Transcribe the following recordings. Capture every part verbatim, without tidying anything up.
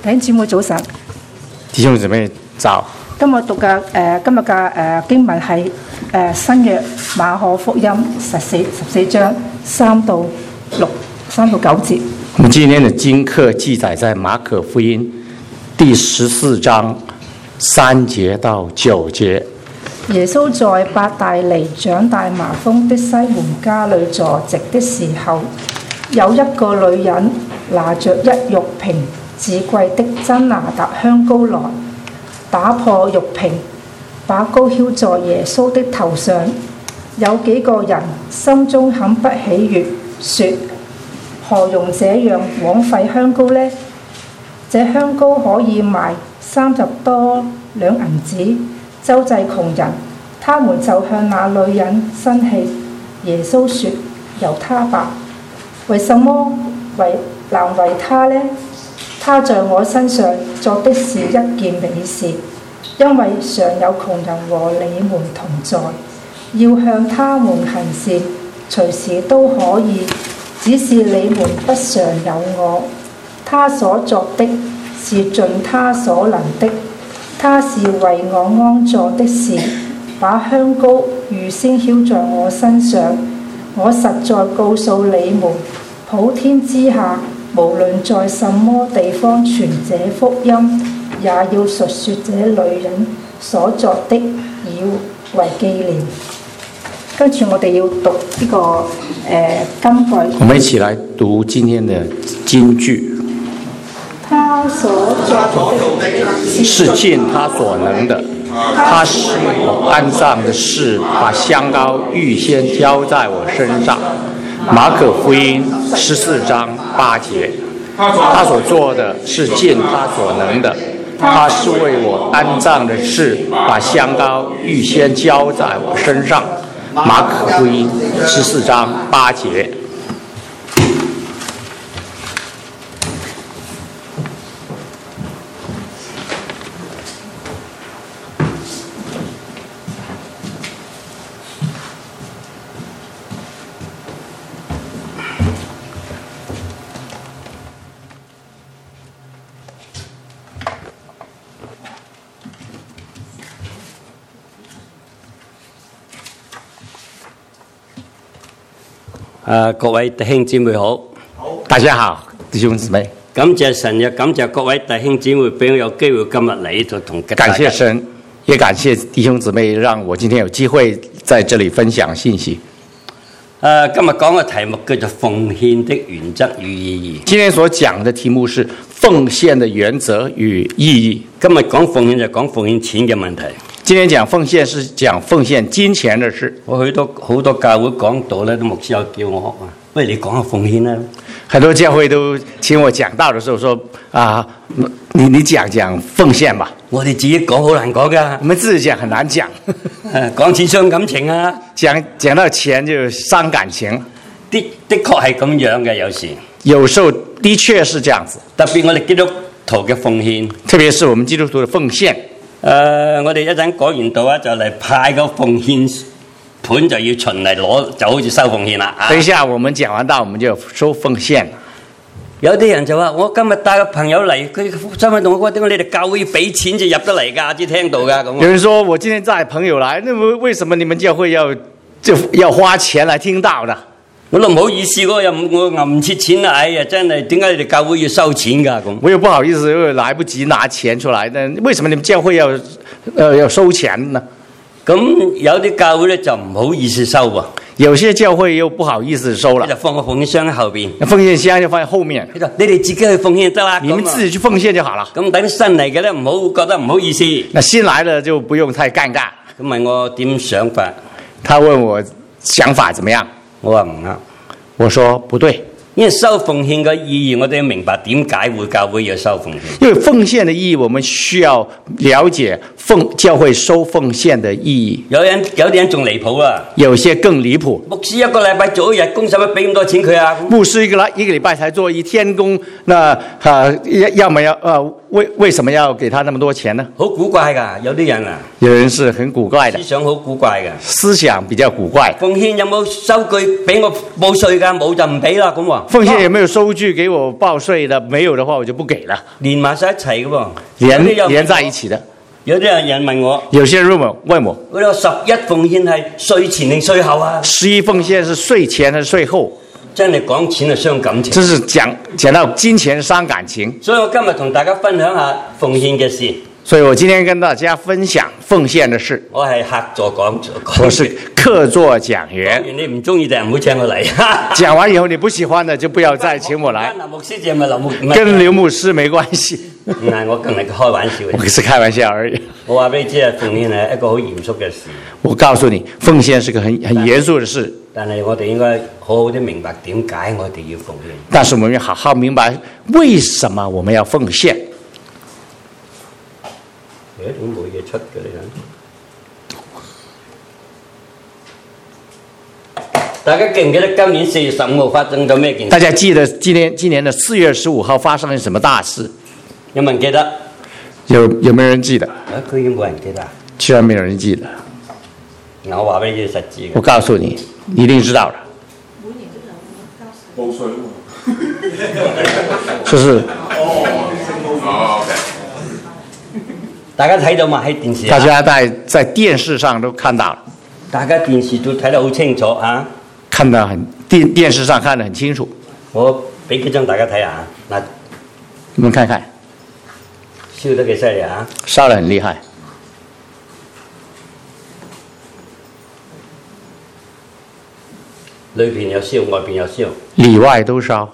弟兄姊妹早晨， 弟兄姊妹早。 今日讀嘅誒、呃、今日嘅誒經文係誒、呃、新約馬可福音十四十四章三到六三到九節。 我們今天的經課記載在馬可福音第十四章三節到九節。 耶穌在伯大尼長大麻風的西門家裏坐席的時候，有一個女人拿着一玉瓶至貴的真拿達香膏來，打破玉瓶，把膏澆在耶穌的頭上。有幾個人心中很不喜悅，說：何用這樣枉費香膏呢？這香膏可以賣三十多兩銀子，周濟窮人。他們就向那女人生氣。耶穌說：由他吧，為什麼為難為他呢？他在我身上做的是一件美事，因為常有窮人和你們同在，要向他們行善，隨時都可以，只是你們不常有我。他所作的是盡他所能的，他是為我安坐的事，把香膏預先澆在我身上。我實在告訴你們，普天之下無論在什麼地方傳這福音，也要述說這女人所作的，以為紀念。跟住我哋要讀呢、這個誒、呃、金句。 我們一起來讀今天的金句。 他所做的是盡他所能的，他使我安葬的事，把香膏預先澆在我身上。馬可福音十四章八節，他所做的是盡他所能的，他是為我安葬的事，把香膏預先澆在我身上。馬可福音十四章八節。 啊！各位弟兄姊妹好， 大家好，弟兄姊妹， 感謝神，也感謝各位弟兄姊妹俾我有機會今日嚟就同大家。 感謝神，也感謝弟兄姊妹，讓我今天有機會在這裡分享信息。 啊，今日講嘅題目叫做奉獻的原則與意義。 今天所講的題目是奉獻的原則與意義。 今日講奉獻就講奉獻錢嘅問題。 今天講奉獻是講奉獻金錢的事。 我去到好多教會講道咧，都牧師有叫我學啊，不如你講下奉獻啦。 很多教會都請我講道的時候說啊，你你講講奉獻吧。 我哋自己講好難講噶， 我們自己講很難講。 講錢傷感情啊， 講講到錢就傷感情。 的的確係咁樣嘅，有時。 有時候的確是這樣子。 特別我哋基督徒嘅奉獻， 特別是我們基督徒的奉獻。 誒、呃，我哋一陣講完道啊，就嚟派個奉獻盤，就要循嚟攞，就好似收奉獻啦。 等一下，我們講完道，我們就收奉獻。 有啲人就話：我今日帶個朋友嚟，佢真係同我講，點解你哋教會要俾錢就入得嚟㗎？至聽到㗎咁。有人說：我今天帶朋友來，那麼為什麼你們教會要就要花錢來聽道呢？ 我都唔好意思，我又我揞唔切錢啦！哎呀，真係點解你哋教會要收錢㗎？咁我又不好意思，又來不及拿錢出來，那為什麼你們教會要，呃，要收錢呢？ 咁有啲教會咧就唔好意思收喎， 有些教會又不好意思收了， 就放個奉獻箱喺後邊， 奉獻箱就放喺後面。 你哋自己去奉獻得啦， 你們自己去奉獻就好了。 咁等啲新嚟嘅咧，唔好覺得唔好意思。 那新來的就不用太尷尬。 咁問我點想法？ 他問我想法怎麼樣？ 我話唔啱。 我說不對， 因為收奉獻嘅意義，我哋要明白點解會教會要收奉獻。 因為奉獻的意義，我們需要了解奉教會收奉獻的意義。 有人有啲人仲離譜啊！ 有些更離譜。 牧師一個禮拜做一日工，使乜俾咁多錢佢啊？ 牧師一個禮一個禮拜才做一天工，那啊要要麼要呃為為什麼要給他那麼多錢呢？ 好古怪㗎，有啲人啊， 有人是很古怪的， 思想好古怪㗎。 思想比較古怪。 奉獻有冇收據俾我報稅㗎？冇就唔俾啦咁喎。 奉獻有沒有收據給我報稅的？沒有的話我就不給了。 連埋晒一齊㗎喎， 連連在一起的。 有啲人問我， 有些人問我問我， 嗰個十一奉獻係稅前定稅後啊？ 十一奉獻是稅前還是稅後？ 真係講錢係傷感情。 這是講講到金錢傷感情。 所以我今日同大家分享下奉獻嘅事。 所以我今天跟大家分享奉獻的事。 我係客座講座， 我是客座講員。 講完你唔中意就唔好請我嚟。 講完以後你不喜歡的就不要再請我來。 跟劉牧師咪劉牧， 跟劉牧師沒關係。 唔係，我梗係開玩笑。 我是開玩笑而已。 我話俾你知啊，奉獻係一個好嚴肅嘅事。 我告訴你，奉獻是個很很嚴肅的事。 但係我哋應該好好啲明白點解我哋要奉獻。 但是我們要好好明白為什麼我們要奉獻。 誒，點冇嘢出嘅你睇？大家記唔記得今年四月十五號發生咗咩件事？ 大家記得今年今年的四月十五號發生了什麼大事？ 有冇人記得？ 有有沒有人記得？ 啊，居然冇人記得。 居然沒有人記得。 我話俾你知實知嘅。 我告訴你，你一定知道了。 報稅就是哦，OK。 大家睇到嘛？喺電視。 大家在在電視上都看到了。 大家電視都睇得好清楚啊！ 看得很電電視上看得很清楚。 我俾幾張大家睇下嗱， 你們看看， 燒得幾犀利啊！ 燒得很厲害。 裏邊有燒，外邊有燒， 裡外都燒。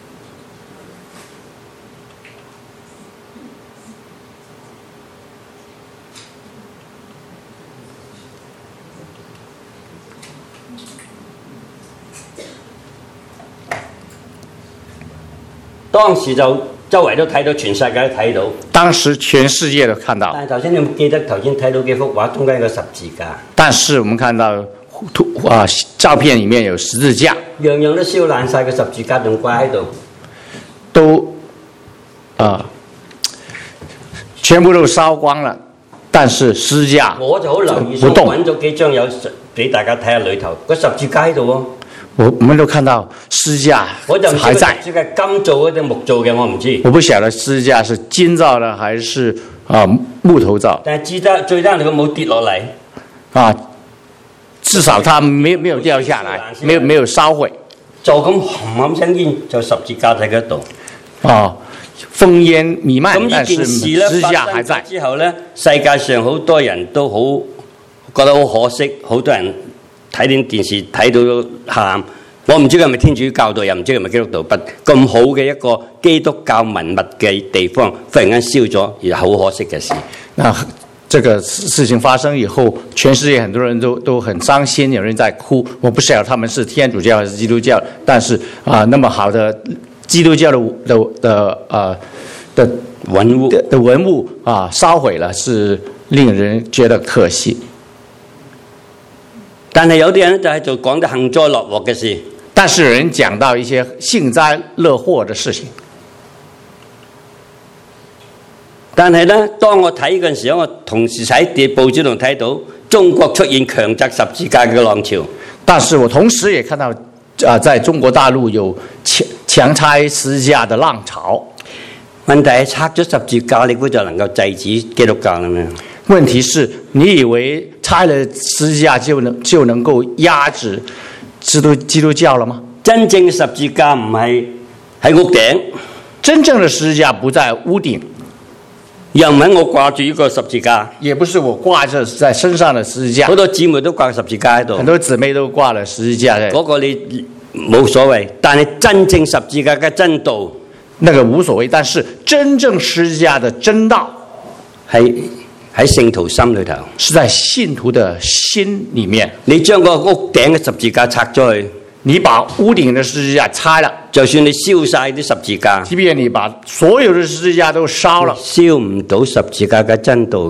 當時就周圍都睇到，全世界都睇到。 當時全世界都看到。 但係頭先你有冇記得頭先睇到幾幅畫，中間有個十字架。 但是我們看到圖啊，照片裡面有十字架， 樣樣都燒爛晒，個十字架仲掛喺度， 都啊，全部都燒光了。但是十字架我就好留意， 不動。 揾咗幾張有俾大家睇下裏頭，個十字架喺度喎。 我我們都看到十字架我就唔知還在。 十字架金做定木做嘅，我唔知。 我不曉得十字架是金造的還是啊木頭造。 但係至得最得佢冇跌落嚟啊，至少它沒沒有掉下來，沒有沒有燒毀。 就咁冚冚聲煙，就十字架喺嗰度。 啊，烽煙彌漫， 咁呢件事咧十字架還在。 之後咧，世界上好多人都好覺得好可惜，好多人睇啲電視睇到喊。我唔知佢係咪天主教導，又唔知佢係咪基督徒，不咁好嘅一個基督教文物嘅地方，忽然間燒咗，而好可惜嘅事。 那這個事情發生以後，全世界很多人都都很傷心，有人在哭。我不曉得他們是天主教還是基督教，但是啊、呃，那麼好的基督教的的的呃的文物的的文物啊燒毀了，是令人覺得可惜。 但係有啲人就係做講得幸災樂禍嘅事。 但是有人講到一些幸災樂禍的事情。 但係咧，當我睇嗰陣時候，我同時喺報紙度睇到中國出現強拆十字架嘅浪潮。 但是我同時也看到，啊、呃，在中國大陸有強強拆十字架的浪潮。 問題係拆咗十字架，你估就能夠制止基督教啦咩？ 問題是你以為拆了十字架就能就能夠壓制基督基督教了嗎？ 真正嘅十字架唔係喺屋頂， 真正的十字架不在屋頂， 又唔係我掛住呢個十字架， 也不是我掛着在身上的十字架。 好多姊妹都掛十字架喺度， 很多姊妹都掛了十字架在。 嗰個你冇所謂，但係真正十字架嘅真道， 那個無所謂。但是真正十字架的真道係喺聖徒心裏頭， 是在信徒的心裡面。 你將個屋頂嘅十字架拆咗去， 你把屋頂的十字架拆了， 就算你燒晒啲十字架， 即便你把所有的十字架都燒了， 燒唔到十字架嘅真道嘅。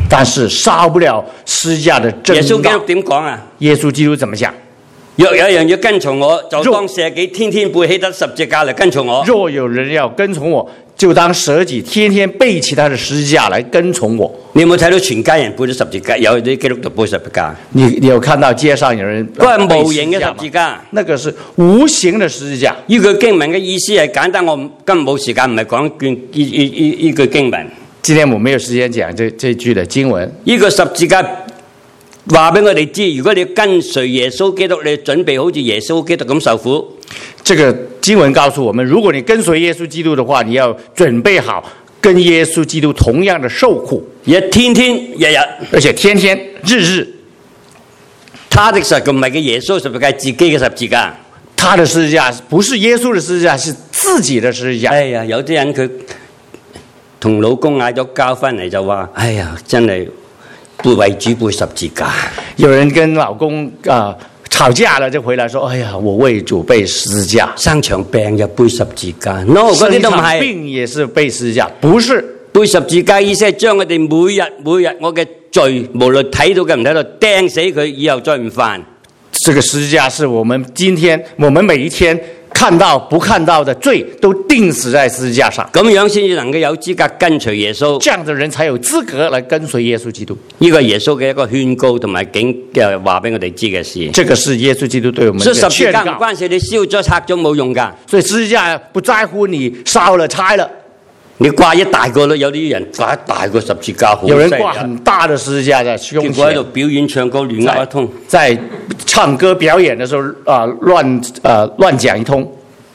但是燒不了十字架的真耶穌基督道。 點講啊？ 耶穌基督怎麼講？ 若有人要跟從我，就當捨己，天天背起得十字架嚟跟從我。 若有人要跟從我，就當捨己，天天背起他的十字架來跟從我。 你有冇睇到全家人背咗十字架？有啲基督徒背十字架， 你你有看到街上有人嗰係背無形嘅十字嗎？ 架。 那個是無形的十字架。 呢句經文嘅意思係簡單，我唔今日冇時間，唔係講卷呢呢呢呢句經文。 今天我沒有時間講這這句的經文。 呢個十字架話俾我哋知，如果你跟隨耶穌基督，你準備好似耶穌基督咁受苦。 這個經文告訴我們，如果你跟隨耶穌基督的話，你要準備好跟耶穌基督同樣的受苦， 而天天日日， 而且天天日日， 他的十字架唔係嘅耶穌十字架，自己嘅十字架。 他的十字架不是耶穌的十字架，是自己的十字架。 哎呀，有啲人佢同老公嗌咗交翻嚟就話：哎呀，真係背為主背十字架。 有人跟老公啊、呃、吵架了，就回來說：哎呀，我為主背十字架。 生場病又背十字架 ，no， 嗰啲都唔生場係。 病也是背十字架，不是。 背十字架意思係將我哋每日每日我嘅罪，無論睇到嘅唔睇到，釘死佢，以後再唔犯。 這個十字架是我們今天我們每一天看到不看到的罪都釘死在十字架上， 咁樣先至能夠有資格跟隨耶穌。 這樣的人才有資格來跟隨耶穌基督。 呢個係耶穌嘅一個勸告同埋警嘅話俾我哋知嘅事。 這個是耶穌基督對我們的所以十字架唔勸告。 關事，你燒咗拆咗冇用噶。 所以十字架不在乎你燒了拆了， 你掛一大個咯，有啲人掛一大個十字架，好有人犀利掛很大的十字架在胸結果喺度前， 表演唱歌亂噏一通。 在唱歌表演的時候啊、呃、亂呃亂講一通。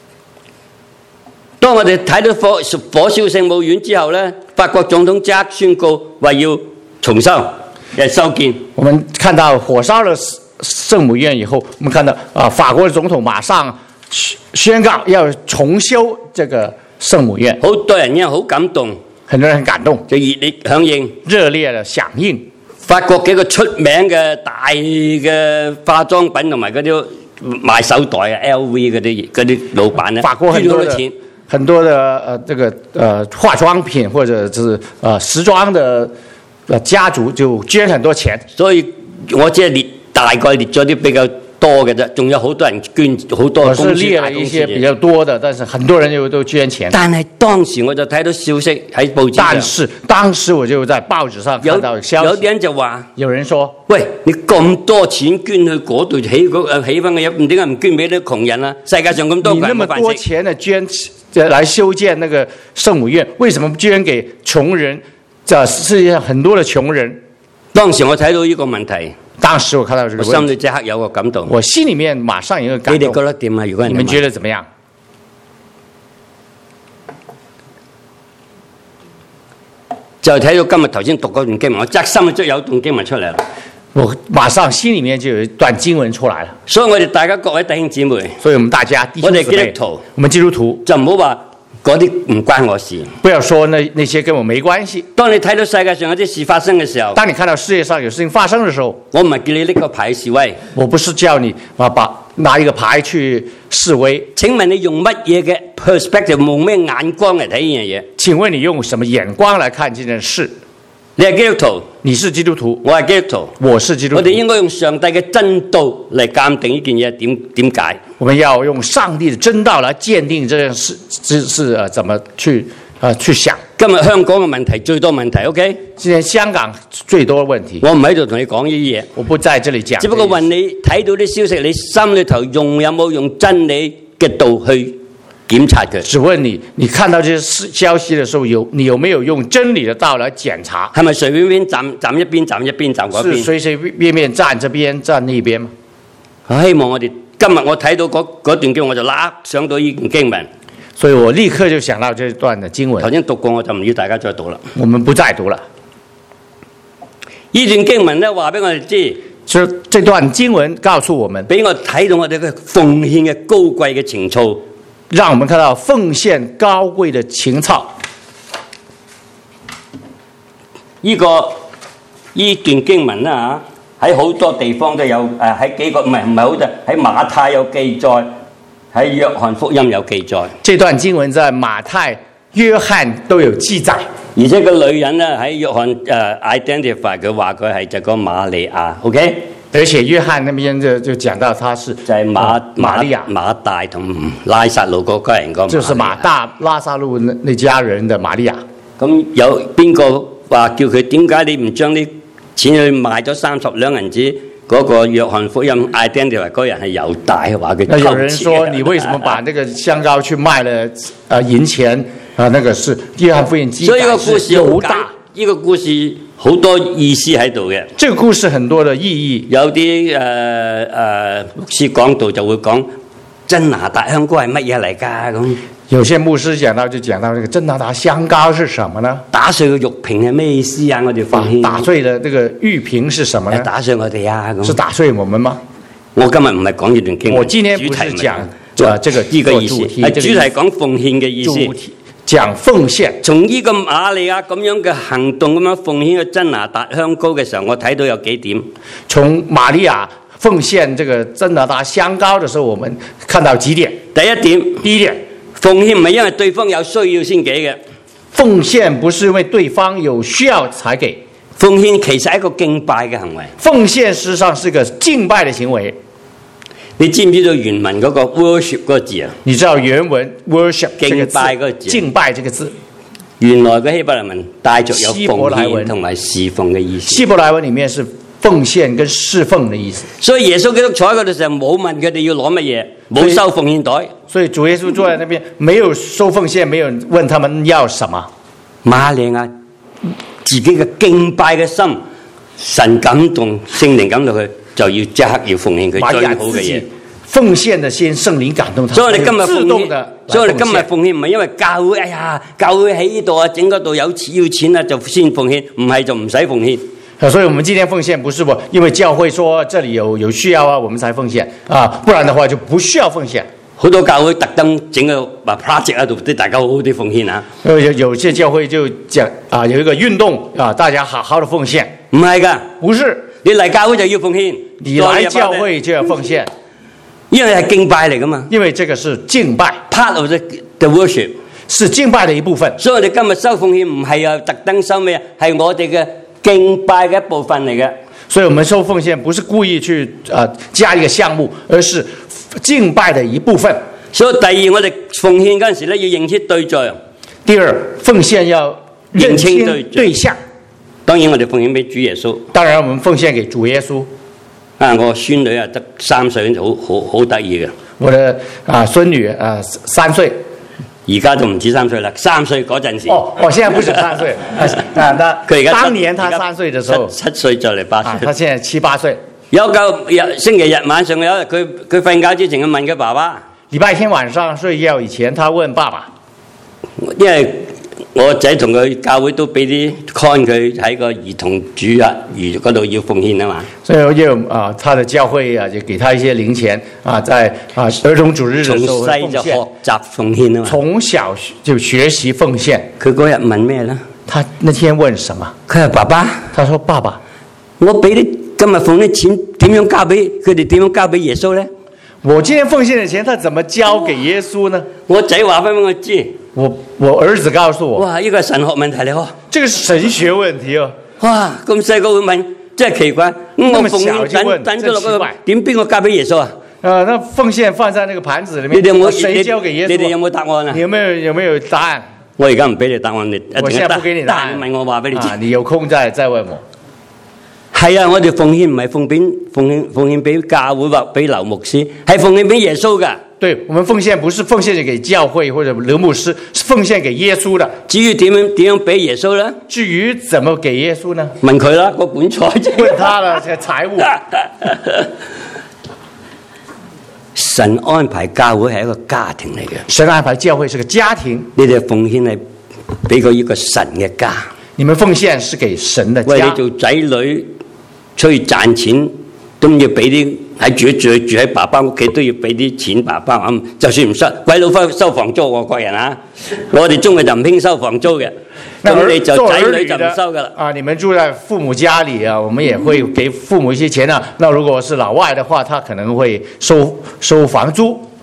當我哋睇到火火燒聖母院之後咧，法國總統即刻宣告話要重修，又修建。 我們看到火燒了聖母院以後，我們看到啊、呃、法國的總統馬上宣告要重修這個聖母院， 好多人因為好感動， 很多人很感動， 就熱烈響應。 熱烈的響應。 法國幾個出名嘅大嘅化妝品同埋嗰啲賣手袋啊 L V 嗰啲嗰啲老闆咧， 法國很多的捐咗錢。 很多的呃這個呃化妝品或者是呃時裝的呃家族就捐很多錢， 所以我只係列大概列咗啲比較多嘅啫，仲有好多人捐，好多我公司是列了一些比較多的，但是很多人又都捐錢。 但係當時我就睇到消息喺報紙上， 但是當時我就在報紙上有看到消息， 有啲人就話： 有人說， 喂，你咁多錢捐去嗰度起嗰誒起翻嘅嘢，唔點解唔捐俾啲窮人啊？世界上咁多你那麼多人冇飯食。 錢的捐來修建那個聖母院，為什麼不捐給窮人？這世界上很多的窮人。 當時我睇到呢個問題， 當時我看到這個我心問題， 裏即刻有個感動。 我心裡面馬上有一個感你哋覺動。 得點啊？如果人哋你們覺問得怎麼樣？ 就睇到今日頭先讀嗰段經文，我側心即有一段經文出嚟啦。 我馬上心裡面就有一段經文出來了。 所以我哋大家各位弟兄姊妹， 所以我們大家弟兄姊妹， 我哋基督徒， 我們基督徒就唔好話嗰啲唔關我事。 不要說那那些跟我沒關係。 當你睇到世界上有啲事發生嘅時候， 當你看到世界上有事情發生的時候， 我唔係叫你拎個牌示威。 我不是叫你啊把拿一個牌去示威。 請問你用乜嘢嘅 perspective，用咩眼光嚟睇呢樣嘢？ 請問你用什麼眼光來看這件事？ 你係基督徒， 你是基督徒， 我係基督徒， 我是基督徒。 我哋應該用上帝嘅真道嚟鑑定呢件嘢點點解。 我們要用上帝的真道來鑑定這件事，是是呃怎麼去呃去想。 今日香港嘅問題最多問題 ，OK？ 今天香港最多問題， 我唔喺度同你講呢啲嘢， 我不在這裡講。 只不過問你睇到啲消息，你心裏頭用有冇用真理嘅道去檢查佢？ 只問你，你看到這些事消息的時候，有你有沒有用真理的道來檢查？ 係咪隨便便站站一邊站一邊站嗰邊？ 是隨隨便便站這邊站那邊嗎？ 我希望我哋今日我睇到嗰嗰段經，我就立想到呢段經文。 所以我立刻就想到這段的經文。 頭先讀過，我就唔要大家再讀啦。 我們不再讀了。 呢段經文咧，話俾我哋知， 這這段經文告訴我們， 俾我睇到我哋嘅奉獻嘅高貴嘅情操， 讓我們看到奉獻高貴的情操。 呢、這個呢段經文啦嚇，喺好多地方都有誒，喺幾個唔係唔係好多，喺馬太有記載，喺約翰福音有記載。 這段經文在馬太、約翰都有記載。 而且個女人咧喺約翰誒、呃、identify 佢話佢係就個瑪利亞 ，OK？ 而且約翰那邊就就講到他是就係馬瑪利亞馬大同拉撒路嗰家人個， 就是馬大拉撒路那那家人的瑪利亞。 咁有邊個話叫佢點解你唔將啲錢去賣咗三十兩銀子？嗰個約翰福音 identify 嗰人係猶大，話佢偷錢。 有人說你為什麼把那個香膏去賣了？呃，銀錢啊、呃，那個是約翰福音記載。 所以個故事猶大， 呢個故事好多意思喺度嘅。 這個故事很多的意義。 有啲誒誒牧師講道就會講真拿達香膏係乜嘢嚟㗎咁。 有些牧師講到就講到這個真拿達香膏是什麼呢？ 打碎個玉瓶係咩意思啊？我哋奉獻打碎的這個玉瓶是什麼呢？ 打碎我哋啊咁。 是打碎我們嗎？ 我今日唔係講呢段經文， 我今天不是講啊這個呢個意思，係主題講奉獻嘅意思。 主題講奉獻。 從呢個瑪利亞咁樣嘅行動咁樣奉獻個真拿達香膏嘅時候，我睇到有幾點。 從瑪利亞奉獻這個真拿達香膏的時候，我們看到幾點。 第一點， 第一點， 奉獻唔係因為對方有需要先給嘅。 奉獻不是因為對方有需要才給。 奉獻其實係一個敬拜嘅行為。 奉獻實際上是個敬拜的行為。 你知唔知道原文嗰個 worship 嗰個字啊？ 你知道原文 worship 敬拜嗰個字？ 敬拜這個字， 原來嘅希伯來文帶着有奉獻同埋侍奉嘅意思。 希伯來文裡面是奉獻跟侍奉的意思。 所以耶穌基督坐喺嗰度時候冇問佢哋要攞乜嘢，冇收奉獻袋。 所以主耶穌坐在那邊，沒有收奉獻，沒有問他們要什麼。 瑪利亞自己嘅敬拜嘅心，神感動，聖靈感動佢，就要即刻要奉獻佢最好嘅嘢。 奉獻的心，聖靈感動他。 所以我哋今日自動的， 所以我哋今日奉獻唔係因為教會，哎呀，教會喺呢度啊，整嗰度有錢要錢啊，就先奉獻，唔係就唔使奉獻。 所以我們今天奉獻不是我因為教會說這裡有有需要啊，我們才奉獻啊，不然的話就不需要奉獻。 好多教會特登整個把 project 喺度，啲大家好好啲奉獻啊。 有有些教會就講啊，有一個運動啊，大家好好的奉獻。 唔係㗎， 不是你嚟教會就要奉獻， 你來教會就要奉獻， 因為係敬拜嚟㗎嘛。 因為這個是敬拜 ，part of the the worship 是敬拜的一部分。 所以我哋今日收奉獻唔係啊特登收咩啊，係我哋嘅敬拜嘅一部分嚟嘅。 所以我們收奉獻不是故意去啊、呃、加一個項目，而是敬拜的一部分。 所以第二，我哋奉獻嗰陣時咧，要認清對象。 第二，奉獻要認清對象。 當然，我哋奉獻俾主耶穌。 當然，我們奉獻給主耶穌。 啊，我孫女啊得三歲，好好好得意嘅。 我的啊孫女啊三歲， 而家就唔止三歲啦，三歲嗰陣時。 哦，我現在不是三歲啊，那佢而家當年他三歲的時候， 七歲就嚟八歲。 啊，他現在七八歲。 有個日星期日晚上有一日，佢佢瞓覺之前，佢問佢爸爸。 禮拜天晚上睡覺以前，他問爸爸， 因為我仔同佢教會都俾啲 coin 佢喺個兒童主日兒嗰度要奉獻啊嘛。 所以又啊，他的教會啊就給他一些零錢啊，在啊兒童主日的時候從細就學習奉獻啊嘛。 從小就學習奉獻。 佢嗰日問咩咧？ 他那天問什麼？ 佢話爸爸， 他說爸爸， 我俾啲今日奉啲錢點樣交俾佢哋？點樣交俾耶穌咧？ 我今天奉獻的錢，他怎麼交給耶穌呢？ 我仔話翻俾我知， 我我兒子告訴我， 哇，呢個係神學問題嚟喎。 這個是神學問題哦。 哇，咁細個會問，真係奇怪。咁我奉獻等等咗落嗰個點，邊個交俾耶穌啊？ 啊，那奉獻放在那個盤子裏面， 你哋有冇誰交給耶穌？ 你哋有冇答案啊？ 你有沒有有沒有答案？ 我而家唔俾你答案，你我現在不給你答案。 問我話俾你知， 你有空再再問我。 係啊，我哋奉獻唔係奉獻奉獻奉獻俾教會或俾劉牧師，係奉獻俾耶穌噶。 對，我們奉獻不是奉獻給教會或者劉牧師，是奉獻給耶穌的。 至於點樣點樣俾耶穌咧？ 至於怎麼給耶穌呢？ 問佢啦，個本財啫。 問他啦，這個財務。 神安排教會係一個家庭嚟嘅。 神安排教會是個家庭， 你哋奉獻係俾佢一個神嘅家。你們奉獻是給神的家。 為你做仔女出去賺錢，都要俾啲喺住住住喺爸爸屋企都要俾啲錢爸爸咁。就算唔收，鬼佬收收房租喎，國人啊，我哋中國就唔興收房租嘅。咁你就仔女就唔收噶啦。 啊，你們住在父母家裏啊，我們也會給父母一些錢啊。那如果是老外的話，他可能會收收房租。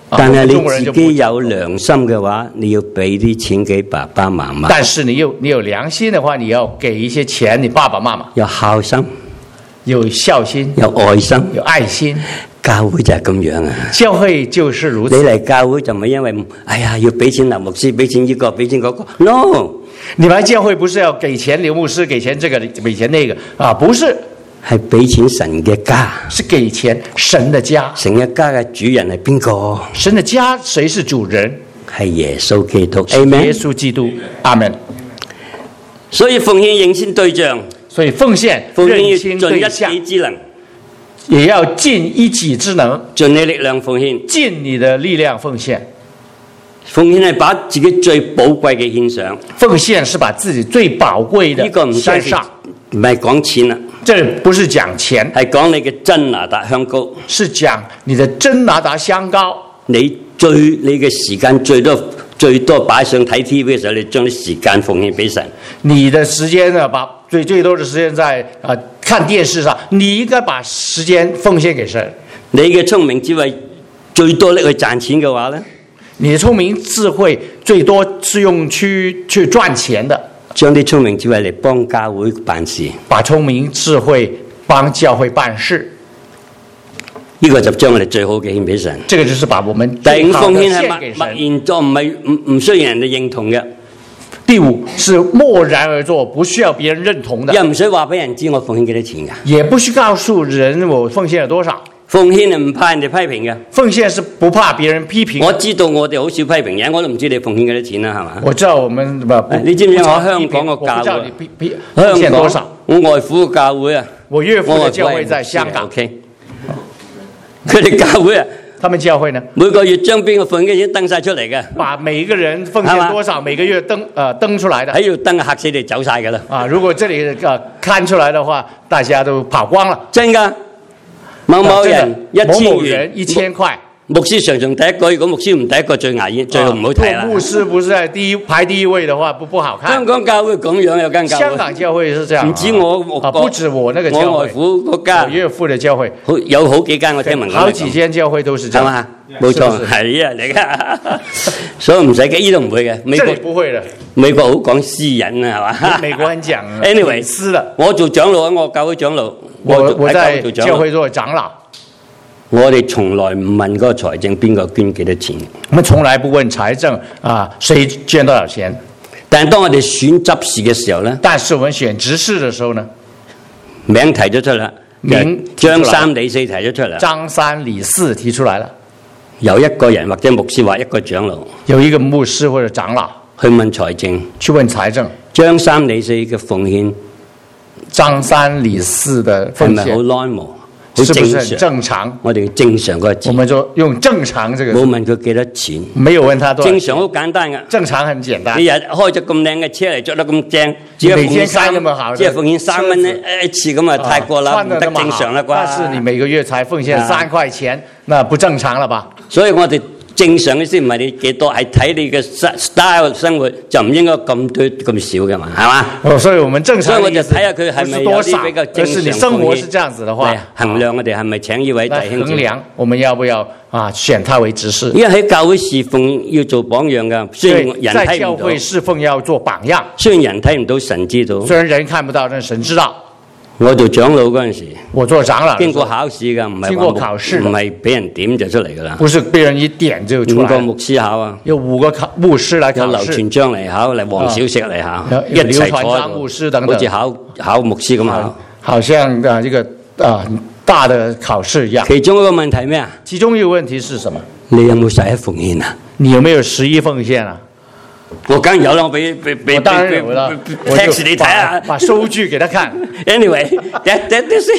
但係你自己有良心嘅話，你要俾啲錢給爸爸媽媽。 但是你有你有良心的話，你要給一些錢你爸爸媽媽。 有孝心， 有孝心， 有愛心， 有愛心。 教會就係咁樣啊！ 教會就是如此。 你嚟教會就唔係因為哎呀要俾錢劉牧師，俾錢呢個，俾錢嗰個。No， 你來教會不是要給錢劉牧師，給錢這個，給錢那個啊，不是。 係俾錢神嘅家， 是給錢神的家。 神嘅家嘅主人係邊個？ 神的家誰是主人？ 係耶穌基督。 Amen。耶穌基督。阿門。 所以奉獻認清對象， 所以奉獻認清對象， 盡一己之能， 也要盡一己之能， 盡你力量奉獻， 盡你的力量奉獻。 奉獻係把自己最寶貴嘅獻上， 奉獻是把自己最寶貴的獻上， 唔係講錢啦。 這不是講錢， 係講你嘅真拿達香膏， 是講你的真拿達香膏。 你最你嘅時間最多最多擺上睇 T V 嘅時候，你將啲時間奉獻俾神。 你的時間呢，把最最多的時間在啊、呃、看電視上，你應該把時間奉獻給神。 你嘅聰明智慧最多拎去賺錢嘅話咧， 你的聰明智慧最多是用去去賺錢的。 將啲聰明智慧嚟幫教會辦事， 把聰明智慧幫教會辦事， 呢個就將我哋最好嘅獻俾神。 這個就是把我們第五奉獻係獻默給神。 然做，唔係唔唔需要人哋認同嘅。 第五是默然而做，不需要別人認同的， 又唔使話俾人知我奉獻幾多錢㗎， 也不需告訴人我奉獻了多少。 奉獻係唔怕人哋批評嘅， 奉獻是不怕別人批評。 我知道我哋好少批評人，我都唔知你奉獻幾多錢啦，係嘛？ 我知道我們不， 你知唔知我香港個教會？ 香港多少？ 我外父個教會啊， 我岳父嘅教會在香港。 OK， 佢哋教會啊， 他們教會呢？ 每個月將邊個奉獻嘅錢登晒出嚟嘅， 把每一個人奉獻多少，每個月登呃登出來的。 喺度登嚇死你走晒㗎啦！ 啊，如果這裡呃看出來的話，大家都跑光了。 真㗎。某某人一千元一千塊， 牧師常常第一個，如果牧師唔第一個最牙煙，最好唔好睇啦。 牧師不是在第一排第一位的話，不不好看。 香港教會咁樣有間教會， 香港教會是這樣， 唔止我我、 啊、不止我那個教會， 我外父嗰間， 我岳父的教會， 好有好幾間我聽聞講， 好幾間教會都是這樣，係嘛？ 冇錯，係啊嚟噶，所以唔使嘅，呢度唔會嘅。美國不會的， 美國好講私隱啊，係嘛？ 美國很講 anyway 私的。 我做長老啊，我教會長老， 我我在教會做長老。 我哋從來唔問嗰個財政邊個捐幾多錢， 我們從來不問財政啊，誰捐多少錢。 但係當我哋選執事嘅時候咧， 但是我們選執事嘅時候呢， 名提咗出啦， 名張三李四提咗出嚟， 張三李四提出來了。 有一個人或者牧師或一個長老， 有一個牧師或者長老去問財政， 去問財政， 張三李四嘅奉獻， 張三李四嘅奉獻係咪好 normal？ 是不是很正常？ 我哋用正常個字， 我們就用正常這個字。 冇問佢幾多錢， 沒有問他多少錢。 正常好簡單噶， 正常很簡單。 你日開咗咁靚嘅車嚟，着得咁正，只係奉獻三，只係奉獻三蚊一次咁啊，太過啦，唔得正常啦啩？ 但是你每個月才奉獻三塊錢，那不正常了吧？ 所以我哋正常嘅先唔係你幾多，係睇你嘅 style 生活，就唔應該咁多咁少嘅嘛，係嘛？ 哦，所以我們正常， 所以我就睇下佢係咪有啲比較正常。 而是你生活是這樣子的話， 衡量我哋係咪請呢位弟兄？ 衡量我們要不要啊選他為執事？ 因為喺教會侍奉要做榜樣㗎，雖然人睇唔到。 在教會侍奉要做榜樣， 雖然人睇唔到，神知道。 雖然人看不到，但神知道。 我做長老嗰陣時， 我做長老經過考試噶，唔係經過考試， 唔係俾人點就出嚟噶啦。 不是被人一點就出來。 五個牧師考啊， 有五個考牧師來考試， 有劉傳章嚟考，嚟黃小石嚟考， 啊、 一齊坐喺度，好似考考牧師咁考。 好像啊，這個啊大的考試一樣。 其中一個問題咩啊？ 其中一個問題是什麼？ 你有冇十一奉獻啊？ 你有沒有十一奉獻啊？ 我梗有啦，我俾俾俾我當然有啦，我就 text 你睇下， 把收據給他看。 Anyway，that that is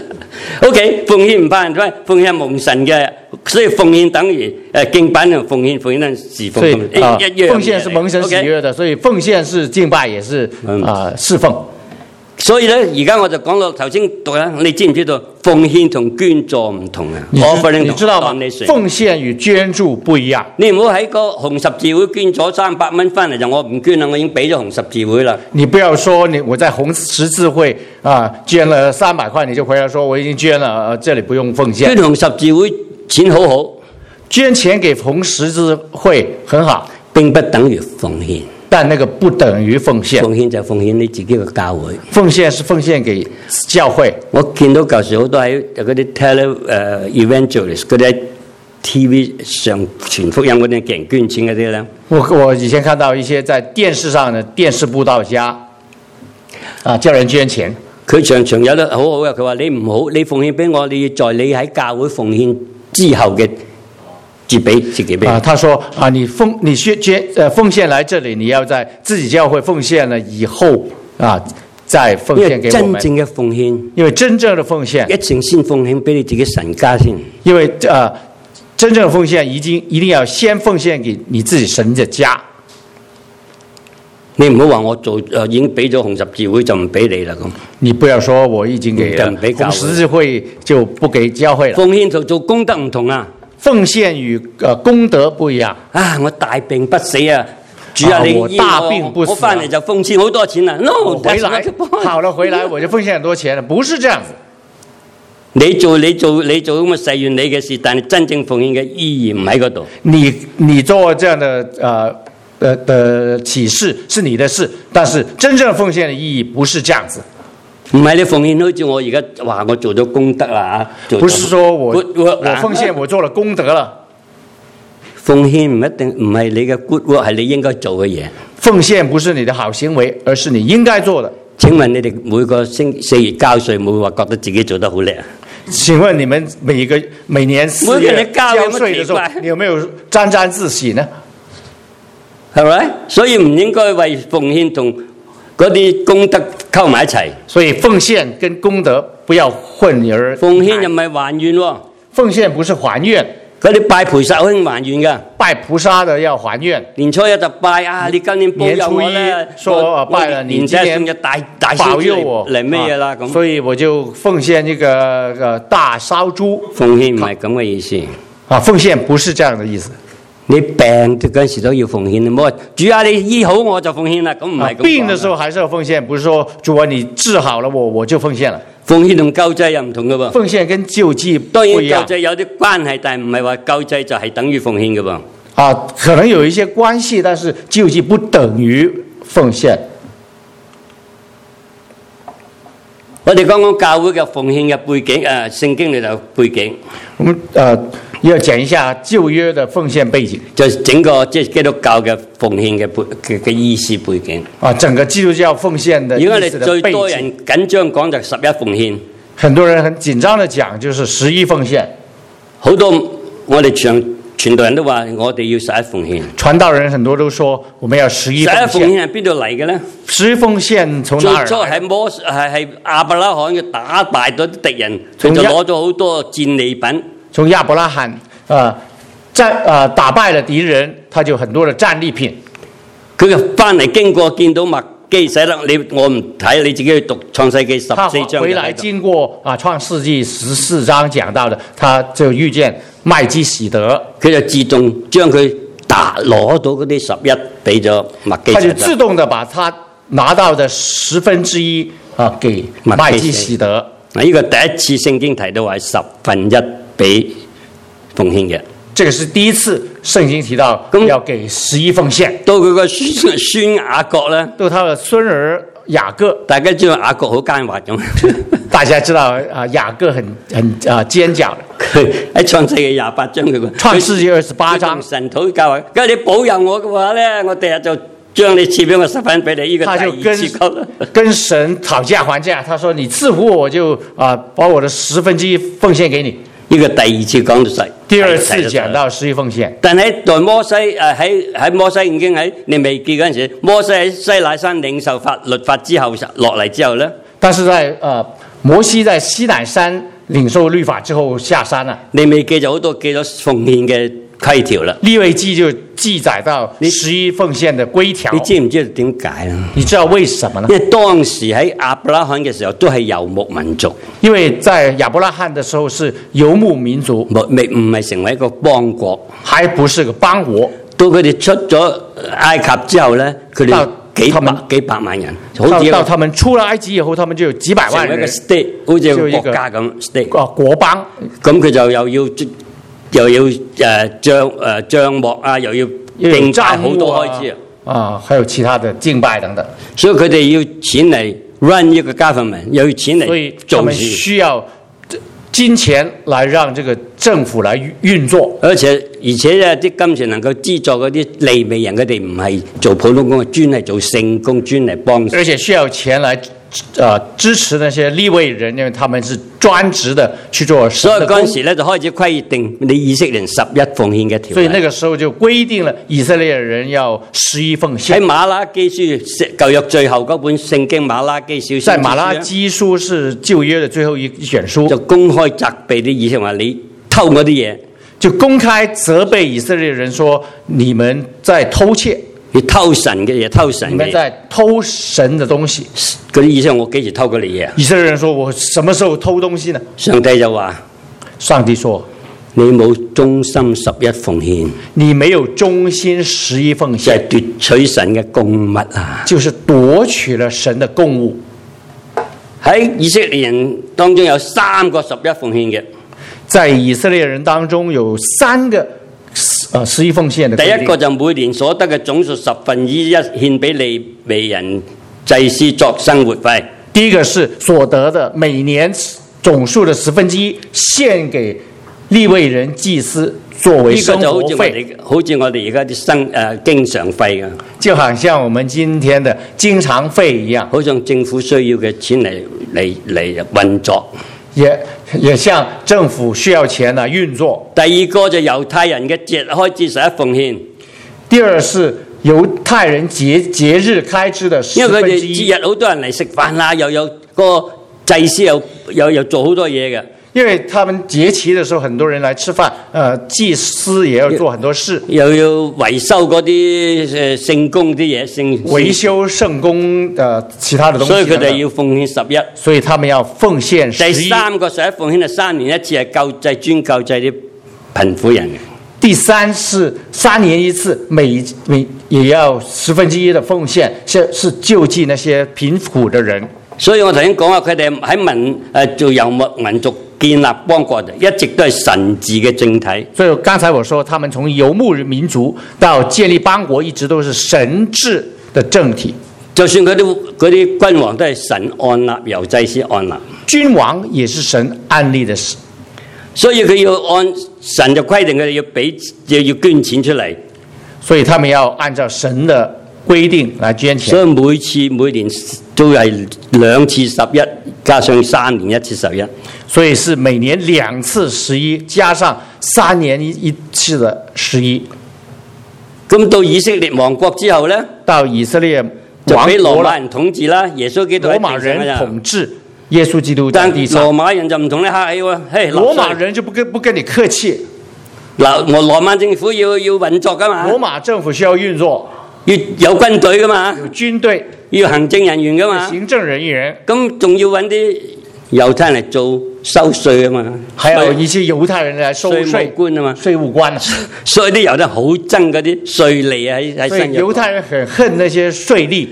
it。OK， 奉獻唔怕人睇，奉獻係蒙神嘅，所以奉獻等於誒敬拜同奉獻，奉獻等於侍奉，一啊樣。 奉獻是蒙神喜悅的，所以奉獻是敬拜，也是啊侍奉。 所以咧，而家我就講到頭先讀啦，你知唔知道奉獻同捐助唔同啊？ 你你知道嗎？奉獻與捐助不一樣。 你唔好喺個紅十字會捐咗三百蚊翻嚟就我唔捐啦，我已經俾咗紅十字會啦。 你不要說你我在紅十字會啊捐了三百塊，你就回來說我已經捐了，啊、這裡不用奉獻。 捐紅十字會錢好好。 捐錢給紅十字會很好， 並不等於奉獻。 但那個不等於奉獻。 奉獻就奉獻你自己嘅教會。 奉獻是奉獻給教會。 我見到舊時好多喺嗰啲 tele 誒 evangelist 嗰啲 T V 上傳福音嗰啲人捐錢嗰啲咧。 我我以前看到一些在電視上的電視佈道家，啊，叫人捐錢。佢常常有得好好嘅，佢話你唔好，你奉獻俾我，你要在你喺教會奉獻之後嘅。自俾自己俾啊！ 他說啊，你奉你捐捐呃奉獻來這裡，你要在自己教會奉獻了以後啊，再奉獻給我們。 真正嘅奉獻， 因為真正的奉獻， 一定先奉獻俾你自己神家先。 因為呃，真正的奉獻已經一定要先奉獻給你自己神的家。 你唔好話我做誒、呃、已經俾咗紅十字會就唔俾你啦咁。 你不要說我已經給了紅十字會就不給教會了。 奉獻同做功德唔同啊。 奉獻與呃功德不一樣啊！我大病不死啊，主啊，你我大病不死、啊， 我翻嚟就奉獻好多錢啊 ！No， 回來好了回來我就奉獻很多錢了，不是這樣子。 你做你做你做咁嘅誓願你嘅事，但係真正奉獻嘅意義唔喺嗰度。 你你做這樣的呃呃的啟示是你的事，但是真正奉獻的意義不是這樣子。 唔係你奉獻好似我而家話我做咗功德啦嚇， 不是說我我我奉獻我做了功德了。 奉獻唔一定唔係你嘅 good work，係你應該做嘅嘢。 奉獻不是你的好行為，而是你應該做的。 請問你哋每個星四月交稅，冇話覺得自己做得好叻啊？ 請問你們每個每年四月交稅的時候，你有沒有沾沾自喜呢？ 係咪？所以唔應該為奉獻同嗰啲功德溝埋一齊， 所以奉獻跟功德不要混而。 奉獻又唔係還願喎， 奉獻不是還願， 嗰啲拜菩薩好興還願噶， 拜菩薩的要還願。 年初一就拜啊，你今年保佑我咧， 說拜了你今年就大大保佑我嚟咩嘢啦咁， 所以我就奉獻一個呃大燒豬。 奉獻唔係咁嘅意思啊，奉獻不是這樣的意思。 你病嗰陣時都要奉獻，唔好話主啊，你醫好我就奉獻啦，咁唔係咁。 病的時候還是要奉獻，不是說主啊你治好了我我就奉獻了。 奉獻同救濟又唔同噶噃。奉獻跟救濟當然救濟有啲關係，但係唔係話救濟就係等於奉獻噶噃。 啊，可能有一些關係，但是救濟不等於奉獻。 我哋講講教會嘅奉獻嘅背景，誒，聖經裏頭背景。 我們誒要講一下舊約嘅奉獻背景， 就整個即係基督教嘅奉獻嘅背嘅嘅意思背景。 啊，整個基督教奉獻嘅。 如果你最多人緊張講就十一奉獻， 很多人很緊張的講就是十一奉獻。 好多我哋傳傳道人都話我哋要十一奉獻。 傳道人很多都說我們要十一奉獻。 十一奉獻係邊度嚟嘅咧？ 十一奉獻從哪兒來？ 最初係摩係係亞伯拉罕嘅打敗咗啲敵人，佢就攞咗好多戰利品。從亞伯拉罕啊戰啊打敗了敵人，他就很多的戰利品。 佢就翻嚟經過見到麥基洗德，你我唔睇，你自己去讀創世記十四章。 他回來經過啊創世紀十四章講到的，他就遇見麥基洗德， 佢就自動將佢打攞到嗰啲十一俾咗麥基洗德。 他就自動的把他拿到的十分之一啊給麥基洗德。 嗱，呢個第一次聖經提到係十分一俾奉獻嘅。 這個是第一次聖經提到要給十一奉獻。 到佢個孫孫雅各咧， 到他的孫兒雅各， 大家知道雅各好奸猾咁。 大家知道啊，雅各很很啊奸狡的。 佢喺創世記廿八章佢個創世記二十八章， 神禱教話：，假如你保佑我嘅話咧，我第日就將你賜俾我十分俾你。呢、這個第二次講， 跟神討價還價，他說：你賜福我，我就啊把我的十分之一奉獻給你。 呢個第二次講到細， 第二次講到十一奉獻。 但喺代摩西誒喺喺摩西已經喺你未記嗰陣時，摩西喺西乃山領受法律法之後落嚟之後咧， 但是在誒、呃、摩西在西乃山領受律法之後下山啦。 你未記就好多記咗奉獻嘅規條啦。 利未記就記載到十一奉獻的規條。 你知唔知道點解啊？ 你知道為什麼呢？ 因為當時喺亞伯拉罕嘅時候都係遊牧民族。 因為在亞伯拉罕的時候是遊牧民族， 未唔係成為一個邦國， 還不是個邦國。 到佢哋出咗埃及之後咧，佢哋幾百幾百萬人，好似到他們出了埃及以後，他們就有幾百萬人， 成為一個 state，好似一個國家咁 state， 啊國邦。 咁佢就又要又要誒帳誒帳幕啊，又要敬拜好多開支啊，還有其他的敬拜等等。 所以佢哋要錢嚟 run 一個 government，又要錢嚟所以他們需要金錢來讓這個政府來運作， 而且而且咧啲金錢能夠資助嗰啲利未人，佢哋唔係做普通工，專係做聖工，專嚟幫。 而且需要錢來呃支持那些利未人，因為他們是專職的去做神的工。 所以嗰陣時咧就開始規定你以色列人十一奉獻嘅條例。 所以那個時候就規定了以色列人要十一奉獻。 喺馬拉基書舊約最後嗰本聖經馬拉基小書， 在馬拉基書是舊約的最後一卷書， 就公開責備啲以色列人話你偷我啲嘢， 就公開責備以色列人說你們在偷竊。 你偷神嘅嘢，偷神嘅嘢， 你們在偷神的東西。 嗰啲以色列人我幾時偷過你嘢啊？ 以色列人說我什麼時候偷東西呢？ 上帝就話， 上帝說你冇忠心十一奉獻， 你沒有忠心十一奉獻， 就係奪取神嘅供物啊！ 就是奪取了神的供物。 喺以色列人當中有三個十一奉獻嘅， 在以色列人當中有三個呃十一奉獻的。 第一個就每年所得嘅總數十分之一獻俾利未人祭司作生活費。 第一個是所得的每年總數的十分之一獻給利未人祭司作為生活費， 好似我哋而家啲生誒經常費嘅， 就好像我們今天的經常費一樣， 好像政府需要嘅錢嚟嚟嚟運作， 也也像政府需要錢來運作。 第二個就猶太人嘅節開支十一奉獻， 第二是猶太人節節日開支的十分之一， 因為佢哋節日好多人嚟食飯啦，又有個祭司又又又做好多嘢嘅。 因為他們節期的時候，很多人來吃飯，呃，祭司也要做很多事， 又要維修嗰啲誒聖工啲嘢，聖維修聖工的其他的東西， 所以佢哋要奉獻十一， 所以他們要奉獻十一。 第三個十一奉獻係三年一次，係救濟專救濟啲貧苦人嘅。 第三是三年一次，每每也要十分之一的奉獻，是是救濟那些貧苦的人。 所以我頭先講話，佢哋喺民誒做遊牧民族。建立邦國一直都係神治嘅政體， 所以剛才我說，他們從遊牧民族到建立邦國，一直都是神治的政體。 就算嗰啲嗰啲君王都係神按立，由祭司按立。 君王也是神安立的事， 所以佢要按神就規定佢哋要俾要要捐錢出嚟， 所以他們要按照神的規定來捐錢。 所以每次每年都係兩次十一，加上三年一次十一。 所以是每年兩次十一，加上三年一次的十一。 咁到以色列亡國之後咧， 到以色列就俾羅馬人統治啦。耶穌基督羅馬人統治，耶穌基督但羅馬人就唔同你客氣喎，嘿， 羅馬人就不跟不跟你客氣。 嗱，我羅馬政府要要運作噶嘛， 羅馬政府需要運作， 要有軍隊噶嘛， 有軍隊， 要行政人員噶嘛， 行政人員， 咁仲要揾啲猶太人嚟做收稅啊嘛， 還有一些猶太人嚟收稅， 稅務官啊嘛， 稅務官， 所以啲猶太人好憎嗰啲稅吏啊，喺喺新約。 猶太人很恨那些稅吏，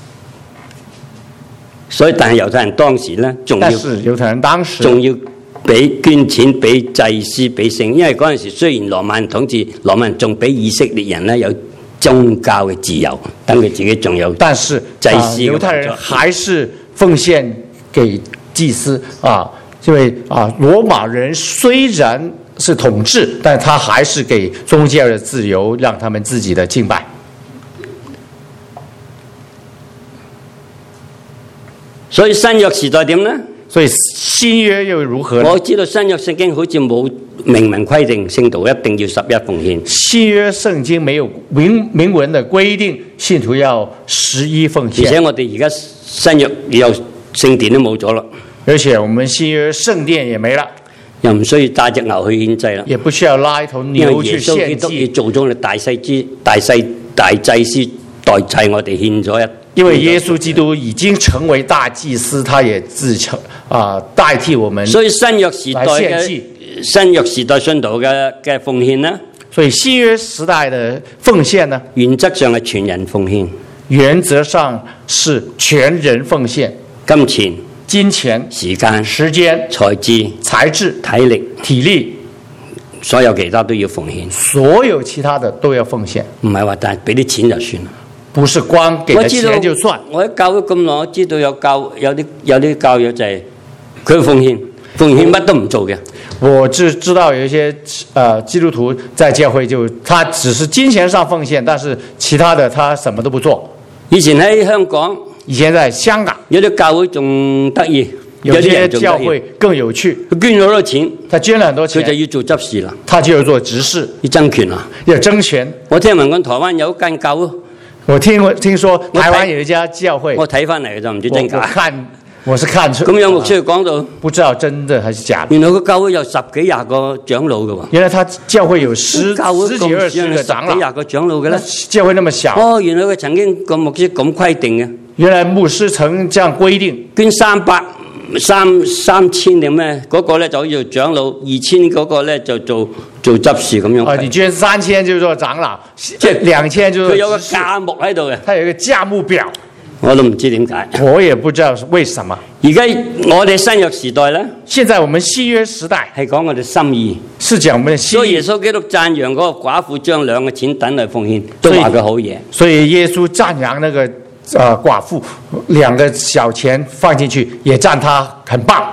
所以但係猶太人當時咧，仲要， 但是猶太人當時仲要俾捐錢俾祭司俾聖，因為嗰陣時雖然羅馬人統治，羅馬人仲俾以色列人咧有宗教嘅自由，等佢自己仲有， 但是祭司猶太人還是奉獻給祭司啊，因為啊，羅馬人雖然是統治，但他還是給宗教的自由，讓他們自己的敬拜。 所以新約時代點呢？ 所以新約又如何呢？ 我知道新約聖經好似冇明文規定聖徒一定要十一奉獻。 新約聖經沒有明明文的規定，信徒要十一奉獻。 而且我哋而家新約有聖殿都冇咗啦， 而且我們新約聖殿也沒了， 又唔需要帶隻牛去獻祭啦， 也不需要拉一頭牛去獻祭。 要做咗你大祭司、大祭大祭司代替我哋獻咗一。 因為耶穌基督已經成為大祭司，他也自稱啊、呃、代替我們。 所以新約時代嘅新約時代信徒嘅嘅奉獻呢？ 所以新約時代的奉獻呢， 原則上係全人奉獻。 原則上是全人奉獻， 金錢、 金錢、 時間、 時間、 才智、 才智、 體力、 體力、 所有其他都要奉獻， 所有其他的都要奉獻， 唔係話但係俾啲錢就算啦。 不是光給了錢就算。 我喺教會咁耐，我知道有教有啲有啲教友就係佢奉獻，奉獻乜都唔做嘅。 我只知道有一些呃基督徒在教會就他只是金錢上奉獻，但是其他的他什麼都不做。 以前喺香港， 以前在香港有啲教會仲得意， 有些教會更有趣， 佢捐咗好多錢， 他捐了很多錢， 佢就要做執事啦， 他就要做執事， 要爭權啊， 要爭權。 我聽聞講台灣有一間教會。 我聽聽說台灣有一家教會， 我睇翻嚟嘅就唔知真假。 我看我是看出咁有牧師講到， 不知道真的還是假的。 原來個教會有十幾廿個長老嘅喎。 原來他教會有十教會十幾二十個長老， 十幾廿個長老嘅咧。 教會那麼小。 哦，原來佢曾經個牧師咁規定嘅。 原來牧師曾這樣規定， 捐三百三三千定咩？嗰個咧就要長老，二千嗰個咧就做做執事咁樣。 啊，你捐三千就做長老，即係兩千就做。 佢有個價目喺度嘅， 他有一個價目表， 我都唔知點解。 我也不知道為什麼。 而家我哋新約時代咧， 現在我們新約時代係講我哋心意， 是講我們的心意。 所以耶穌基督讚揚嗰個寡婦將兩個錢等嚟奉獻，都話佢好嘢。 所以耶穌讚揚那個。呃，寡婦兩個小錢放進去，也讚他很棒。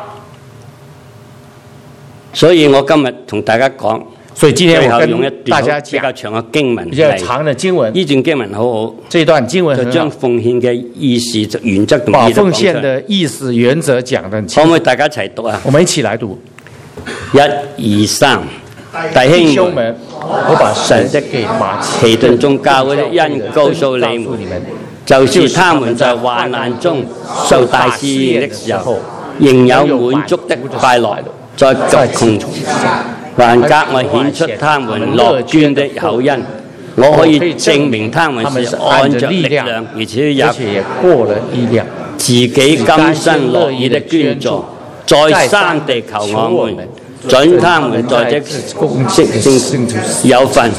所以我今日同大家講， 所以今天我用一跟大家比較長嘅經文， 比較長的經文， 呢段經文好好。 這段經文就將奉獻嘅意思、原則同把奉獻的意思、原則講得可唔可以大家一齊讀啊？ 我們一起來讀， 一二三，弟兄們， 我把神的給馬其頓眾教會的恩告訴你們。就是他們在患難中受大試驗的時候，仍有滿足的快樂，在極窮還格外顯出他們樂捐的厚恩。我可以證明他們是按着力量，而且也過了力量， 自己甘心樂意的捐助，再三地求我們，准他們在這公職上有份。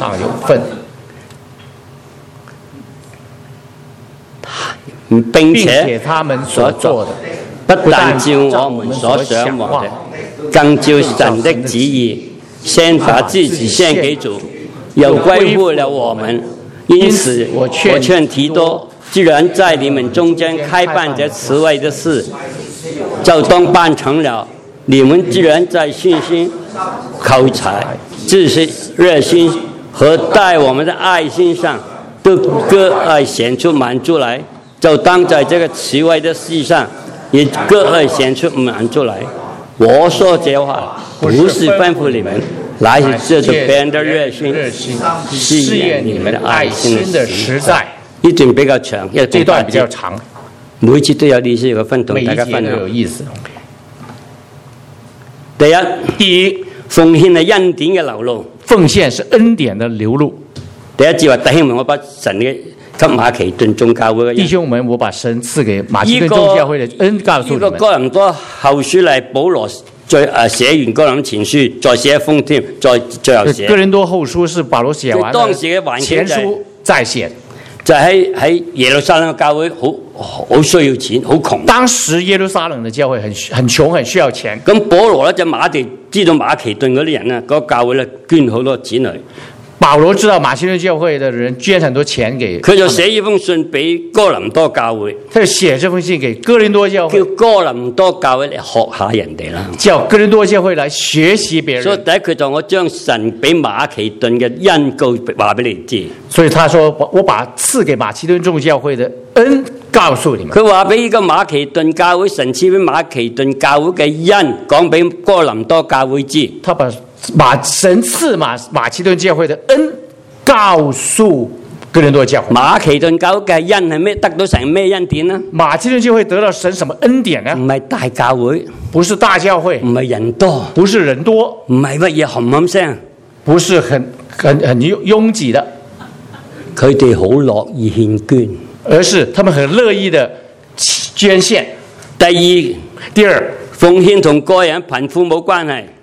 並且他們所做的不但照我們所想望的，更照神的旨意，先把自己獻給主，又歸附了我們。因此，我勸提多，既然在你們中間開辦這慈愛的事，就當辦成了。你們既然在信心、口才、知識、熱心和待我們的愛心上，都各愛顯出滿足來。就當在這個慈愛的事上，也各愛顯出滿足來。我說這話不是吩咐你們，乃是借着別人的熱心試驗你們的愛心的實在。呢段比較長，因為這段比較長，每次都有意思嘅分同大家分享。 有意思。 第一，第一，奉獻係恩典嘅流露。 奉獻是恩典的流露。 第一節話弟兄們，我把神嘅給馬其頓眾教會嘅弟兄們，我把神賜給馬其頓眾教會的恩告訴你們。 呢個哥林多後書嚟，保羅再誒寫完哥林前書，再寫一封添，再最後寫。 哥林多後書是保羅寫完， 當時嘅環境前書再寫， 就喺喺耶路撒冷嘅教會好好需要錢，好窮。 當時耶路撒冷嘅教會很很窮，很需要錢。 咁保羅咧就馬地知道馬其頓嗰啲人咧，嗰、那個教會咧捐好多錢嚟。 保羅知道馬其頓教會的人捐很多錢給， 佢就寫一封信俾哥林多教會， 他就寫這封信給哥林多教會， 叫哥林多教會嚟學下人哋啦， 叫哥林多教會來學習別人。 所以第一佢就我將神俾馬其頓嘅恩告話俾你知， 所以他說我把賜給馬其頓眾教會的恩告訴你們。 佢話俾呢個馬其頓教會神賜俾馬其頓教會嘅恩講俾哥林多教會知， 他把馬神賜馬馬其頓教會的恩告訴哥林多教會。 馬其頓教會嘅恩係咩？得到神咩恩典呢？ 馬其頓教會得到神什麼恩典呢？ 唔係大教會， 不是大教會， 唔係人多， 不是人多， 唔係乜嘢冚冚聲， 不是很很很擁擠的， 佢哋好樂意獻捐， 而是他們很樂意的捐獻。 第二， 第二， 奉獻同個人貧富冇關係。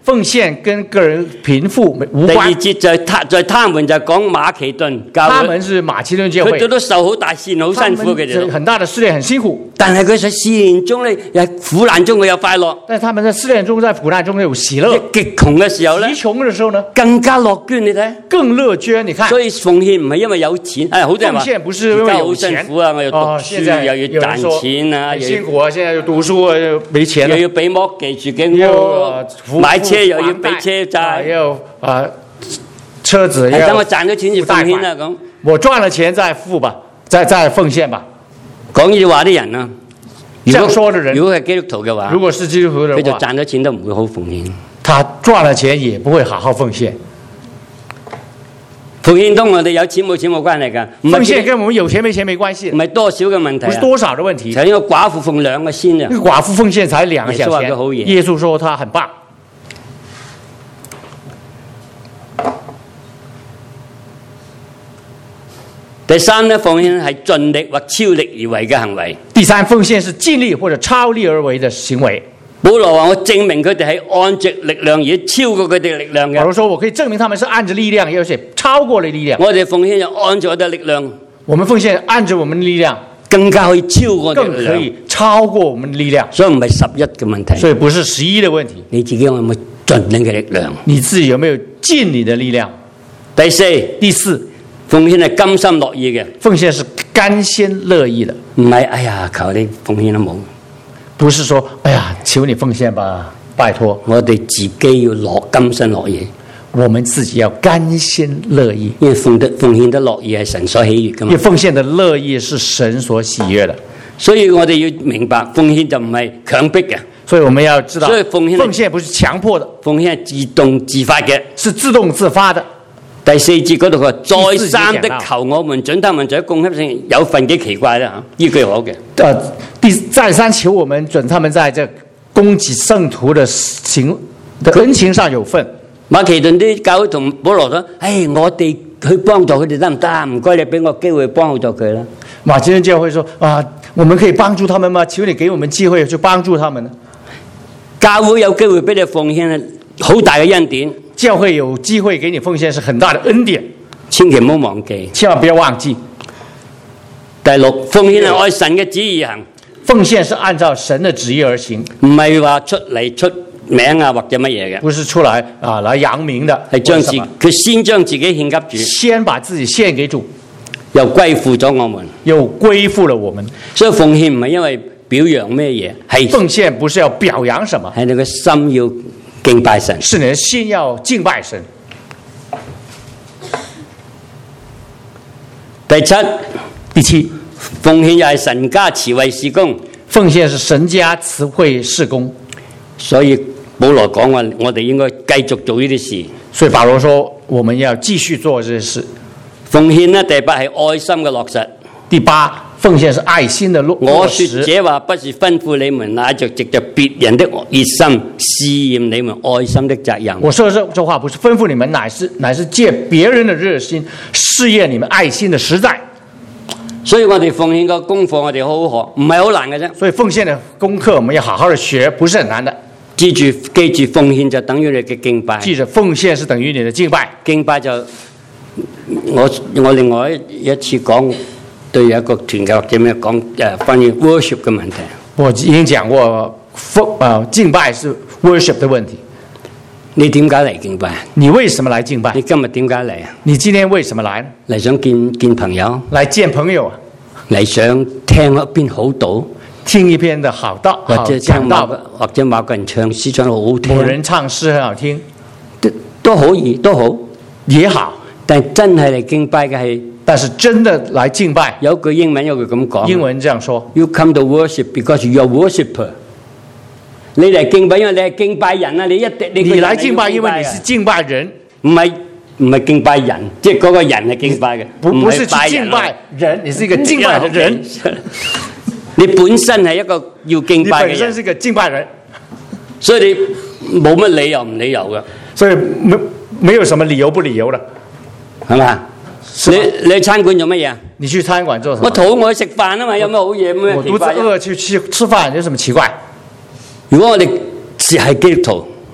奉獻跟個人貧富無第二關。 節就係他在他們就講馬其頓教會， 他們是馬其頓教會， 佢哋都受好大試驗，好辛苦嘅他們很大的試煉，很辛苦。 但係佢喺試驗中咧，又喺苦難中佢有快樂。 但他們在試煉中，在苦難中有喜樂。 極窮嘅時候咧， 極窮的時候呢， 更加樂捐。你睇， 更樂捐。你看， 所以奉獻唔係因為有錢，誒，好多人話奉獻不是因為有錢， 而家好辛苦啊，我要讀哦， 書現在又要賺錢啊， 很辛苦啊，現在又讀書啊，又沒錢了， 又要俾摩記住嘅又屋，買車又要俾車債， 又啊車子係要。 等我賺咗錢就奉獻啦咁。 我賺了錢再付吧，再再奉獻吧。 講呢啲話啲人啊，如這樣果說的人， 如果係基督徒嘅話， 如果是基督徒的佢就話， 賺咗錢都唔會好奉獻。 他賺了錢也不會好好奉獻。 奉獻同我哋有錢冇錢冇關係㗎，唔奉獻係跟我們有錢沒錢沒關係唔，係多少嘅問題啊， 不是多少的問題。 就係呢個寡婦奉兩個先啊那。個寡婦奉獻才兩個小錢耶穌話佢好嘢， 耶穌說他很棒。 第三咧，奉獻係盡力或超力而為嘅行為。 第三，奉獻是盡力或者超力而為的行為。 保羅話：我證明佢哋係按着力量而超過佢哋嘅力量嘅。 保羅說：“我可以證明他們是按着力量，而且超過了力量。 我哋奉獻就按照我哋力量， 我們奉獻按着我們的力量， 更加可以超過我哋更可力量。 以超過我們的力量。 所以唔係十一嘅問題， 所以不是十一的問題， 你自己有冇盡你嘅力量？ 你自己有沒有盡你的力量？ 第四， 第四， 奉獻係甘心樂意嘅， 奉獻是甘心樂意的， 唔係哎呀求你奉獻都冇。 不是說哎呀求你奉獻吧，拜託。 我哋自己要樂甘心樂意， 我們自己要甘心樂意， 因為奉得奉獻得樂意係神所喜悅噶嘛因為。奉獻的樂意是神所喜悅的， 所以我哋要明白，奉獻就唔係強迫嘅， 所以我們要知道， 所以奉獻奉獻不是強迫的， 奉獻係自動自發嘅。 是自動自發的。 第四節嗰度佢話： 第四節再三的求我們準他們在供給上有份，幾奇怪啦嚇！呢句好嘅。 呃，第再三求我們准他們在這供給聖徒的情的恩情上有份。 馬其頓啲教會同保羅講：，唉，我哋去幫助佢哋得唔得啊？唔該，你俾我機會幫助佢啦。 馬其頓教會說：啊，我們可以幫助他們嗎？求你給我們機會去幫助他們。 教會有機會俾你奉獻，好大嘅恩典。 教會有機會給你奉獻是很大的恩典， 千祈唔好忘記。 千萬不要忘記。 第六，奉獻係按神嘅旨意行， 奉獻是按照神的旨意而行， 唔係話出嚟出名啊或者乜嘢嘅， 不是出來啊來揚名的， 係將自或者什麼佢先將自己獻給主， 先把自己獻給主， 又歸附咗我們。 又歸附了我們。 所以奉獻唔係因為表揚咩嘢，係奉獻不是要表揚什麼， 係你嘅心要敬拜神。 是你的心要敬拜神。 第七， 第七， 奉獻又係神家慈惠事工， 奉獻是神家慈惠事工， 所以保羅講話，我哋應該繼續做呢啲事。 所以保羅說我們要繼續做這些事。 奉獻呢，第八係愛心嘅落實。 第八，奉獻是愛心的落我落實。 說這話不是吩咐你們，乃着藉着別人的熱心試驗你們愛心的責任。 我說這這話不是吩咐你們，乃是乃是借別人的熱心試驗你們愛心的實在。 所以我哋奉獻個功課，我哋好好學，唔係好難嘅啫。 所以奉獻的功課我們要好好的學，不是很難的。 記住記住，奉獻就等於你嘅敬拜。 記着，奉獻是等於你的敬拜。 敬拜就我我另外一次講對有一個團契或者咩講誒關於 worship 嘅問題。 我已經講過，奉啊敬拜是 worship 的問題。 你點解嚟敬拜？ 你為什麼來敬拜你？今日點解嚟啊？ 你今天為什麼來呢？ 嚟想見見朋友， 來見朋友啊， 嚟想聽一篇好道， 聽一篇的好道，好或者聽某講道。 個或者某個人唱詩唱得好好聽， 某人唱詩很好聽， 都都可以都好。 也好。 但真係嚟敬拜嘅係但是真的來敬拜， 有句英文有句咁講， 英文這樣說 You come to worship because you are worshipper。你嚟敬拜，因為你係敬拜人啊！你一定你你來敬拜，因為你是敬拜人， 唔係唔係敬拜人，即係嗰個人係敬拜嘅， 不不是唔係去敬拜人，你是一個敬拜的人。 你本身係一個要敬你拜嘅人， 本身是一個敬拜人， 所以你冇乜理由唔理由嘅， 所以沒沒有什麼理由不理由的。 係嘛？你你去餐館做乜嘢啊？ 你去餐館做什麼？ 我肚餓去食飯啊嘛，有咩好嘢咩我肚子奇怪啫？ 餓去吃吃飯有什麼奇怪？ 如果我哋是係基督徒，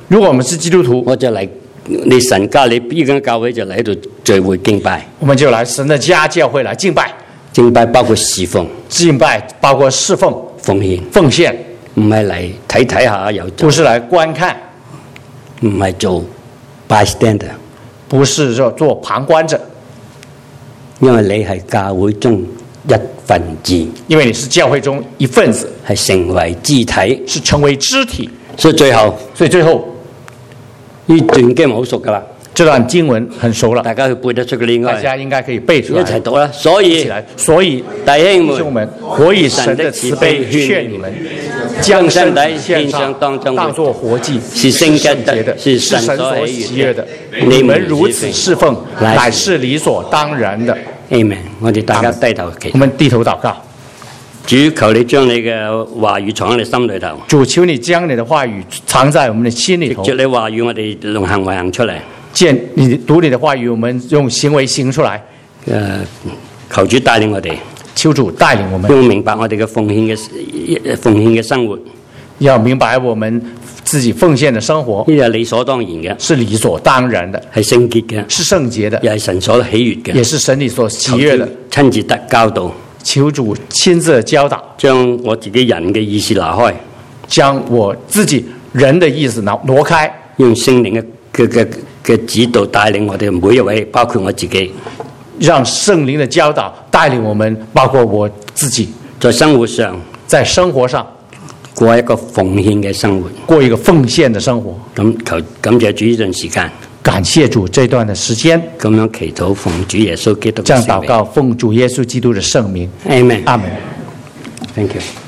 如果我們是基督徒， 我就嚟你神家你呢間教會就嚟喺度聚會敬拜， 我們就來神的家教會來敬拜。 敬拜包括侍奉， 敬拜包括侍奉、 奉獻， 奉獻， 唔係嚟睇睇下又不是來觀看， 唔係做 bystander， 不是做做旁觀者， 因為你係教會中一份子， 因為你是教會中一份子， 係成為肢體， 是成為肢體。 所以最後， 所以最後呢段經好熟噶啦， 這段經文很熟了， 大家去背得出嘅，應該大家應該可以背出來， 一齊讀啦。所以， 所以弟兄弟兄們，我以神的慈悲勸你們，將身體獻上當當作活祭， 是聖潔的， 是神神所喜喜悅悅的。你們如此侍奉，乃是理所當然的。 Amen。我哋大家低頭祈禱， 我們低頭禱告。 主，求你將你嘅話語藏喺你心裏頭。 主，求你將你的話語藏在我們的心裏頭。 藉你話語，我哋用行為行出嚟。 見你讀你的話語，我們用行為行出來。 誒，求主帶領我哋， 求主帶領我們， 要明白我哋嘅奉獻嘅奉獻嘅生活， 要明白我們自己奉獻的生活， 呢係理所當然嘅， 是理所當然的， 係聖潔嘅， 是聖潔的， 又係神所喜悅嘅， 也是神理所喜悅的。 親自得教導， 求主親自教導， 將我自己人嘅意思拿開， 將我自己人的意思挪挪開， 用聖靈嘅嘅嘅嘅指導帶領我哋每一位，包括我自己， 讓聖靈的教導帶領我們，包括我自己， 在生活上， 在生活上過一個奉獻嘅生活， 過一個奉獻的生活。 咁求感謝主呢段時間， 感謝主這段的時間， 咁樣祈禱奉主耶穌基督嘅聖名， 這樣禱告奉主耶穌基督的聖名。 Amen。 阿門。 Thank you。